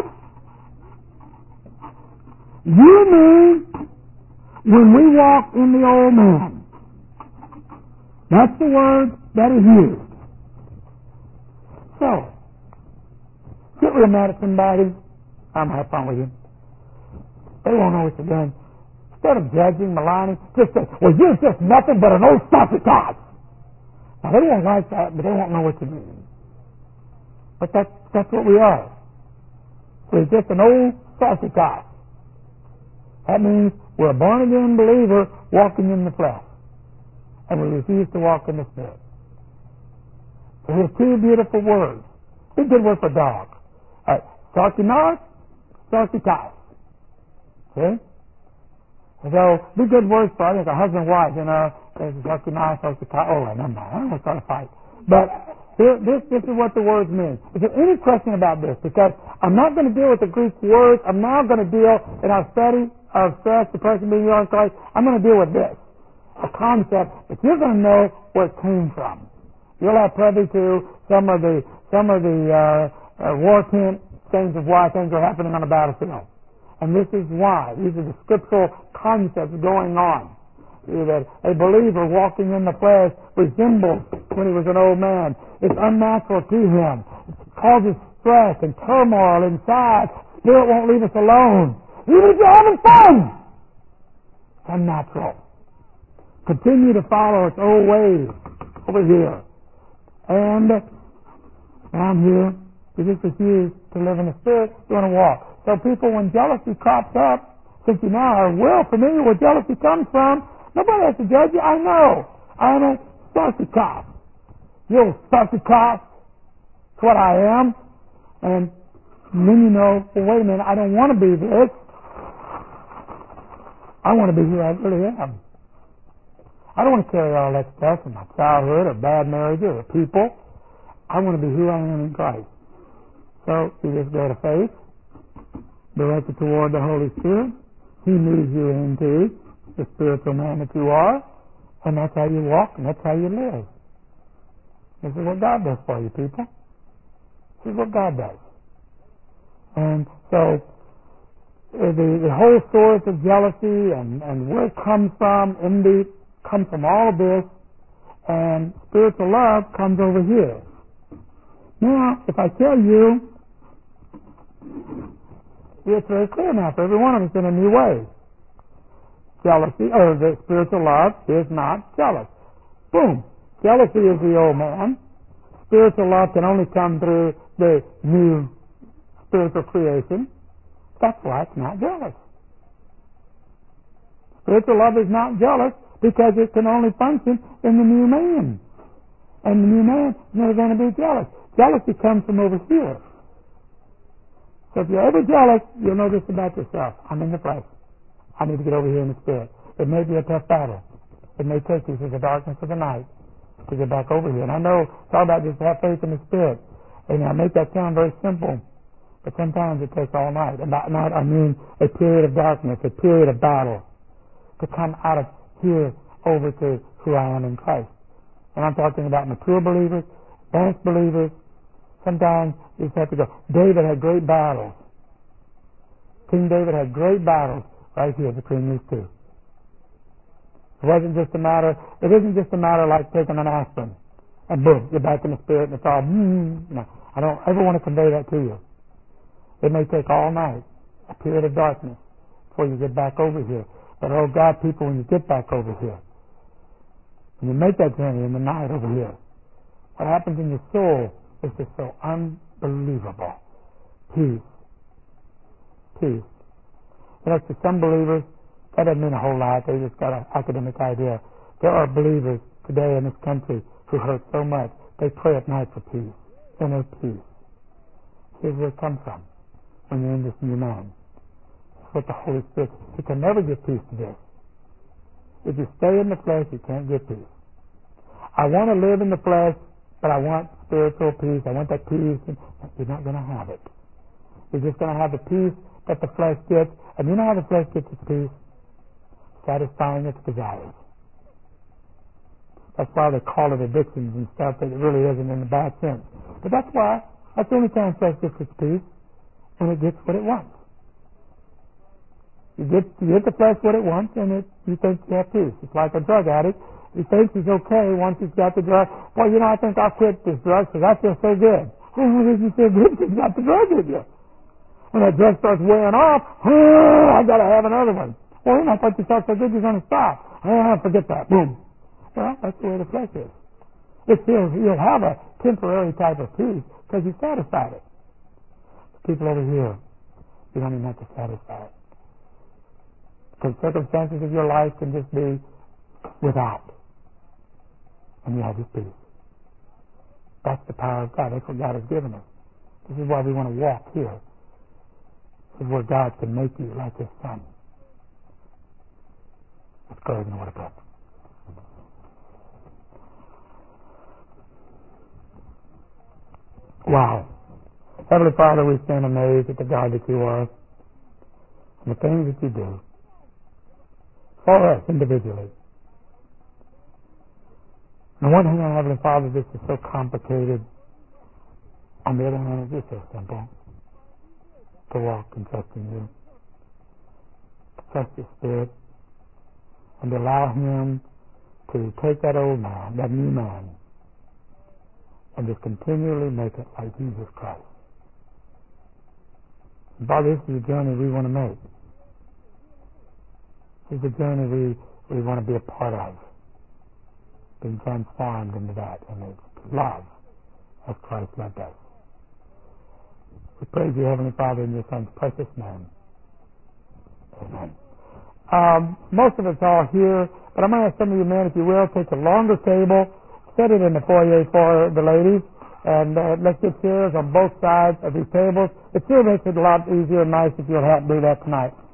you mean when we walk in the old man. That's the word that is used. So, get real mad at somebody, I'm having fun with you. They won't know what you're doing. Instead of judging, maligning, just say, well, you're just nothing but an old sarkikos. Now, they won't like that, but they won't know what you mean. But that's what we are. We're just an old sarkikos. That means we're a born-again believer walking in the flesh. And we refuse to walk in the Spirit. So here's 2 beautiful words. It's a good word for dog. Sarkinos, sarkikos. See? So, be good words for, I think, a husband and wife, you know, there's sarkinos, sarkikos. Oh, never mind, I'm going to start a fight. But this is what the words mean. Is there any question about this? Because I'm not going to deal with the Greek words. I'm now going to deal in our study of stress, the person being yours, Christ. I'm going to deal with this. A concept that you're going to know where it came from. You'll have privy to some of the war tent things of why things are happening on the battlefield. And this is why. These are the scriptural concepts going on. That a believer walking in the flesh resembles when he was an old man. It's unnatural to him. It causes stress and turmoil inside. Spirit won't leave us alone. Even if you're having fun, it's unnatural. Continue to follow its old ways over here. And down here, you just refuse to live in the Spirit, you want to walk. So people, when jealousy crops up, since you now are well familiar where jealousy comes from, nobody has to judge you. I know. I'm a sarkikos. You're a sarkikos. That's what I am. And then you know, well, wait a minute, I don't want to be this. I want to be who I really am. I don't want to carry all that stuff from my childhood or bad marriages or people. I want to be who I am in Christ. So you just go to faith, directed toward the Holy Spirit. He moves you into the spiritual man that you are, and that's how you walk and that's how you live. This is what God does for you, people. This is what God does. And so the whole source of jealousy and where it comes from, envy, comes from all of this, and spiritual love comes over here. Now, if I tell you, it's very clear now for every one of us in a new way. Jealousy, or the spiritual love, is not jealous. Boom. Jealousy is the old man. Spiritual love can only come through the new spiritual creation. That's why it's not jealous. Spiritual love is not jealous because it can only function in the new man. And the new man is never going to be jealous. Jealousy comes from over here. So if you're ever jealous, you'll know this about yourself. I'm in the flesh. I need to get over here in the Spirit. It may be a tough battle. It may take you through the darkness of the night to get back over here. And I know it's all about just have faith in the Spirit. And I make that sound very simple. But sometimes it takes all night. And by night I mean a period of darkness, a period of battle, to come out of here over to who I am in Christ. And I'm talking about mature believers, advanced believers. Sometimes you just have to go. David had great battles. King David had great battles right here between these two. It isn't just a matter like taking an aspirin and boom, you're back in the Spirit and it's all, no. I don't ever want to convey that to you. It may take all night, a period of darkness, before you get back over here. But, oh God, people, when you get back over here, when you make that journey in the night over here, what happens in your soul is just so unbelievable. Peace. Peace. You know, to some believers, that doesn't mean a whole lot. They just got an academic idea. There are believers today in this country who hurt so much, they pray at night for peace, inner peace. Here's where it comes from when you're in this new man. It's what the Holy Spirit, you can never get peace to this. If you stay in the flesh, you can't get peace. I want to live in the flesh, but I want spiritual peace. I want that peace. And you're not going to have it. You're just going to have the peace that the flesh gets. And you know how the flesh gets its peace? Satisfying its desires. That's why they call it addictions and stuff, but it really isn't in the bad sense. But that's why. That's the only time flesh gets its peace, when it gets what it wants. You get the flesh what it wants, and you think you have peace. It's like a drug addict. He thinks he's okay once he's got the drug. Well, you know, I think I'll quit this drug because I feel so good. Well, it you feel good because you got the drug in you. When that drug starts wearing off, I got to have another one. Well, I thought you felt so good you're going to stop. Forget that. Boom. Well, that's the way the flesh is. You'll have a temporary type of peace because you satisfied it. People over here, you don't even have to satisfy it. Because circumstances of your life can just be without. And you have your peace. That's the power of God. That's what God has given us. This is why we want to walk here. This is where God can make you like His Son. Let's go ahead and order up. Wow. Heavenly Father, we stand amazed at the God that you are and the things that you do for us individually. On one hand, Heavenly Father, this is so complicated. On the other hand, it's just so simple to walk and trust in you. To trust your Spirit and to allow Him to take that old man, that new man, and just continually make it like Jesus Christ. And Father, this is a journey we want to make. This is a journey we want to be a part of. Being transformed into that image. Love as Christ loved us. We praise you, Heavenly Father, in your Son's precious name. Amen. Most of us are here, but I'm going to ask some of you men, if you will, take a longer table, set it in the foyer for the ladies, and let's get chairs on both sides of these tables. It sure makes it a lot easier and nice if you'll help do that tonight.